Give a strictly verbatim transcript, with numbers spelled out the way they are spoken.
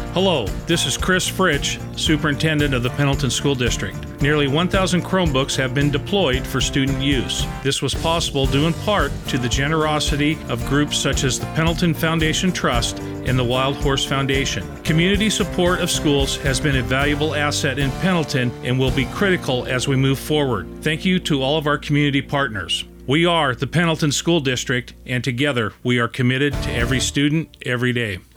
Hello, this is Chris Fritsch, Superintendent of the Pendleton School District. Nearly one thousand Chromebooks have been deployed for student use. This was possible due in part to the generosity of groups such as the Pendleton Foundation Trust and the Wild Horse Foundation. Community support of schools has been a valuable asset in Pendleton and will be critical as we move forward. Thank you to all of our community partners. We are the Pendleton School District, and together we are committed to every student, every day.